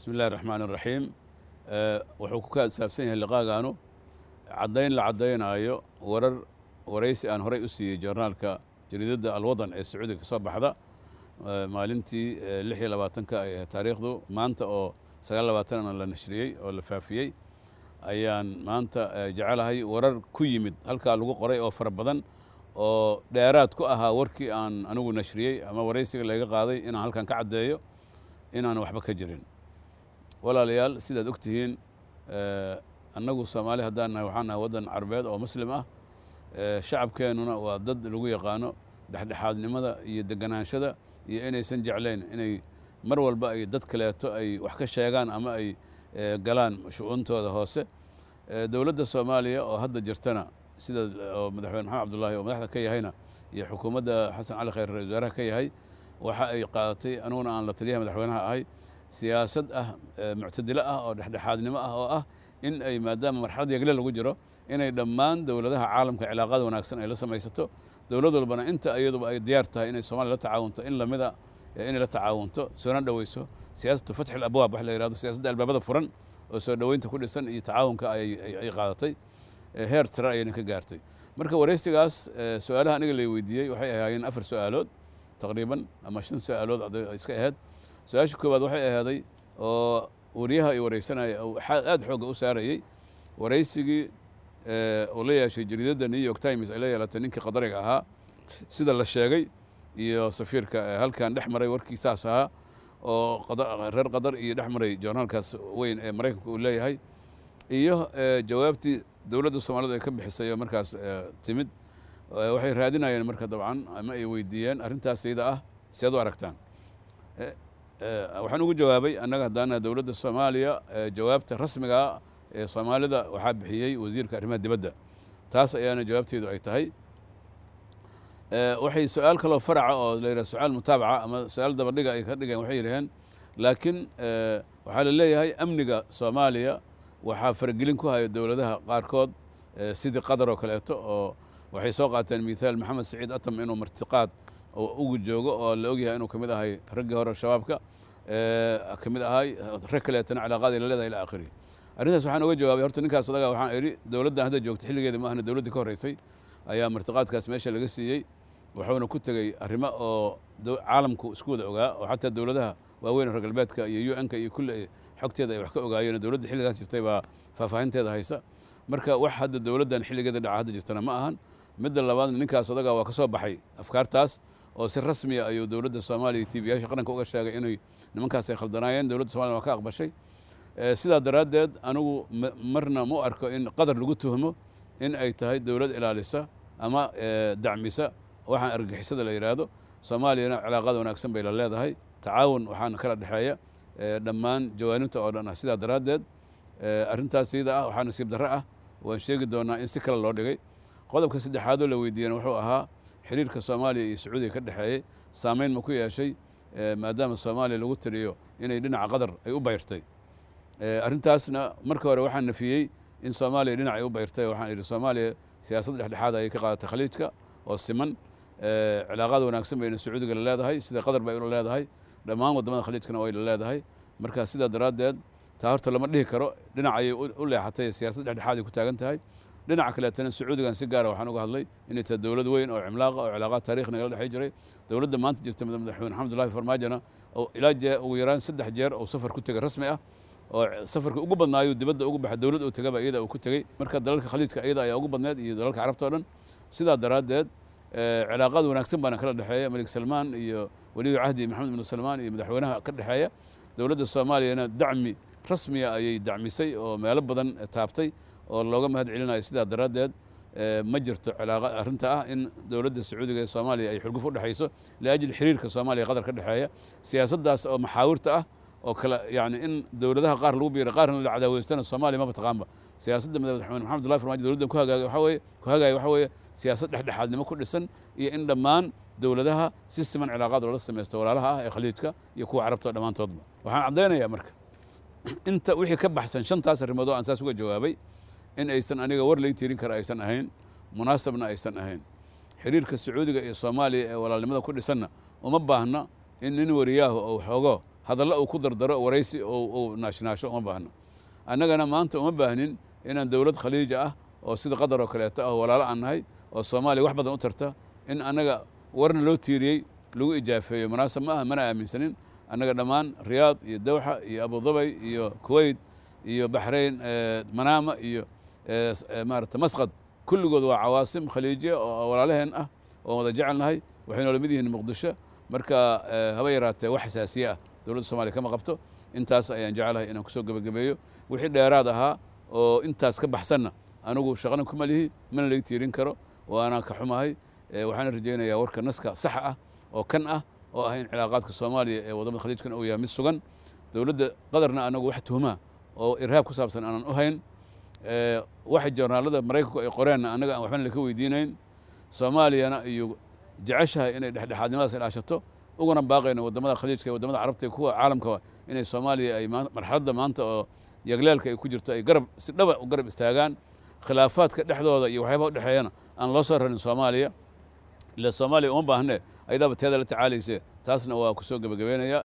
بسم الله الرحمن الرحيم wuxuu ku kaadsaabsan yahay liqaagaanu caddayn la caddaynayo waraysi aan horey u siiyey joornaalka jariidadda alwadan ee sacuudiga ka soo baxda maalintii 26ka ay ahayd taariikhdu maanta oo 29na la nashriyey oo la faafiyey ayaan maanta jecelahay warar ku yimid halkaa lagu qoray oo fara badan oo dheeraad ku ahaa warkii aan anigu nashriyey ama waraysiga laga qaaday inaan halkan ka caddeeyo inaan waxba ka jirin walaalayaal sidaad og tihiin annagu Soomaali haddaan nahay waxaan nahay waddan Carbeed oo muslim ah shacabkeenuna waa dad lagu yaqaano dhexdhexaadnimada iyo deganaanshada iyo inaysan jeclayn inay mar walba ay dad kaleeto ay wax ka sheegaan ama ay galaan shu'uuntooda hoose dowladda Soomaaliya oo hadda jirtana sida madaxweyne Maxamed Cabdullaahi oo madaxda ka yahayna iyo xukuumadda Xasan Cali Khayr ra'iisul wasaaraha ka yahay waxa ay qaadatay anuguna aan la taliyaha madaxweynaha ahay siyaasad muctadila oo dhexdhexaadnimo oo ah in ay maadaama marxalad yagle lagu jiro inay dhammaan dawladaha caalamka cilaaqada wanaagsan ay la samaysato dawlad walbana inta ayaduba ay diyaar tahay inay Soomaaliya la tacaawunto in lamida inay la tacaawunto soo dhaweyso siyaasatu fath al-abwaab wax la yiraahdo siyaasadda albaabada furan oo soo dhaweynta ku dhisan iyo tacaawunka ay qaadatay heer sare ayay ka gaartay marka waraysigaas su'aalaha aniga la weydiiyey waxay ahaayeen 4 su'aalood taqriiban ama 5 su'aalood iska ahayd su-aasha koowaad waxay ahaaday oo wariyaha ay waraysanaya aad xooga u saarayay waraysigii oo la yeeshay jariidadda New York Times ay la yeelatay ninkii qadariga ahaa sida la sheegay iyo safiirka halkan dhex maray warkiisaas ahaa oo reer qadar iyo dhex maray joornaalkaas weyn ee Mareykanka uu leeyahay iyo jawaabtii dawladda Soomaaliyeed ay ka bixisay markaas timid waxay raadinayeen marka dabcan ama ay weydiiyeen arrintaas iyada ah si aad u aragtaan waxaan ugu jawaabay annaga haddana dawladda Soomaaliya jawaabta rasmiga ee Soomaalida waxa bixiyay wasiirka arrimaha dibadda taas ayaana jawaabteedu ay tahay waxay su'aal kale oo faraca oo la yiraahdo su'aal mutaabaca ama su'aal daba dhiga ay ka dhigeen waxay yiraahdeen laakiin waxa la leeyahay amniga Soomaaliya waxa faragelin ku haya dawladaha qaarkood sidii qadar oo kaleeto oo waxay soo qaateen miisaal Maxamed Saciid Atam inuu martiqaad oo ugu joogo oo la ogyahay inuu kamid ahay raggii hore shabaabka kamid ahay rag kaleetana cilaaqaad la leedahay ila aakhiri arrintaas waxaan uga jawaabay horta ninkaas odaga waxaan iri dawladda hadda joogta xilligeeda ma ahna dawladda ka horeysay ayaa martiqaadkaas meesha laga siiyey wuxuuna ku tagay arrimo oo caalamku isku wada ogaa oo xataa dawladaha waaweyn reer galbeedka iyo UN-ka iyo kulli xogteeda ay wax ka ogaayeen dawladda xilligaas jirtay baa faahfaahinteeda haysa marka wax hadda dawladdan xilligeeda dhaca hadda jirtana ma ahan midda labaad ninkaas odaga waa ka soo baxay afkaartaas oo si rasmi ah ayuu dawladda Soomaaliya TV-yaasha qaranka uga sheegay inay nimankaas ay khaldanaayeen dawladda Soomaaliya waa ka aqbashay sidaa daraadeed anigu marna ma arko in qadar lagu tuhmo in ay tahay dawlad ilaalisa ama dacmisa waxaan argagixisada la yiraahdo Soomaaliyana cilaaqada wanaagsan bay la leedahay tacaawun waxaan kala dhaxeeya dhammaan jawaanibta oo dhan sidaa daraadeed arrintaas sida ah waxaan nasiib darro ah waan sheegi doonaa in si kale loo dhigay qodobka saddexaad oo la weydiiyay wuxuu ahaa xiriirka Soomaaliya iyo Sacuudiga ka dhaxeeyay saameyn ma ku yeeshay maadaama Soomaaliya lagu tiriyo inay dhinaca qadar ay u bayrtay arrintaasna marka hore waxaan nafiyey in Soomaaliya dhinaca ay u bayrtay waxaan iri Soomaaliya siyaasad dhexdhexaad ay ka qaadatay khaliijka oo siman cilaaqada wanaagsan bayna Sacuudiga la leedahay sida qadar bay u leedahay dhammaan wadamada khaliijkana way la leedahay marka sida daraadeed taa horta lama dhihi karo dhinaca ay u leexatay siyaasad dhexdhexaad ay ku taagan tahay dhinaca kaleetana Sacuudigan si gaar ah waxaan uga hadlay inay tahay dawlad weyn oo cimlaaqa oo cilaaqaad taariikhiga la dhaxay jiray dawladda maanta jirta madaxweyne Maxamed Cabdullaahi Farmaajona oo ilaa ugu yaraan 3 jeer oo safar ku tagay rasmi ah oo safarka ugu badnaayo dibadda ugu baxay dawlad oo tagaba iyada uu ku tagay marka dalalka khaliijka iyada ayaa ugu badneed iyo dalalka carabta oo dhan sidaa daraadeed cilaaqaad wanaagsan baan kala dhaxeeya Malik Salmaan iyo waliga cahdi Maxamed bin Salmaan iyo madaxweynaha ka dhaxeeya dawladda Soomaaliyana dacmi rasmi ah ayay dacmisay oo meelo badan taabtay oo looga mahad celinayo sidaa daraadeed ma jirto cilaaqa arrinta ah in dawladda Sacuudiga ee Soomaaliya ay xurguf u dhaxayso laajil xiriirka Soomaaliya qadar ka dhaxeeya siyaasaddaas oo maxaawirta ah oo kala yaani in dawladaha qaar lagu biiro qaarna la cadaawaysto Soomaaliya ma bataqaanba siyaasadda madaxweyne Maxamed Cabdullaahi Farmaajo dawladdan ku hagaagay waxa weeye siyaasad dhexdhexaadnimo ku dhisan iyo in dhammaan dawladaha si siman cilaaqaad loo sameeyo walaalaha ah ee khaliijka iyo kuwa carabta dhamaantoodba waxaan cadeynayaa marka inta wixii ka baxsan shantaas arrimood oo aan saas uga jawaabay in aysan aniga war lay tirin kara aysan ahayn munaasabna aysan ahayn xiriirka Sacuudiga iyo Soomaaliya ee walaalnimada ku dhisanna uma baahna in nin wariyaahu oo xoogo hadalla uu ku dardaro waraysi oo naashnaasho uma baahno annagana maanta uma baahnin inaan dowlad khaliija ah oo sida qatar oo kaleeto ah walaalo aan nahay oo soomaaliya wax badan u tarta in annaga warna loo tiiriyey lagu ijaafeeyo munaasab ma aha mana aaminsanin annaga dhammaan riyaad iyo dawxa iyo abudabay iyo kuwait iyo baxrayn manaama iyo maarata masqad kulligood waa cawaasim khaliijiya oo walaalaheen ah oo wada jecelnahay waxaynu la mid yihiin muqdisho marka haba yaraatee wax xasaasiye ah dowladda soomaaliya kama qabto intaas ayaan jecelahay inaan kusoo gebagabeeyo wixii dheeraad ahaa oo intaas ka baxsanna anigu shaqana kuma lihi mana laga tiirin karo waana ka xumahay waxaana rajaynayaa warka naska sax ah oo kan ah oo ah in cilaaqaadka soomaaliya ee wadamada khaliijkan uu yahay mid sugan dowladda qadarna anagu wax tuhmaa oo irhaab ku saabsan aanan u hayn waxa joornaalada maraykanku ay qoreenna annaga aan waxbana laka weydiinayn soomaaliyana iyo jeceshahay inay dhexdhexaadnimadaas ilaashato uguna baaqayno wadamada khaliijka iyo wadamada carabta iyo kuwa caalamkaba inay soomaaliya ay marxaladda maanta oo yagleelka ay ku jirto ay garab si dhaba u garab istaagaan khilaafaadka dhexdooda iyo waxyaabaha u dhexeeyana aan loo soo rarin soomaaliya ila soomaaliya uma baahnee ayadaaba teeda la tacaalayse taasna waa kusoo gebagabeynaya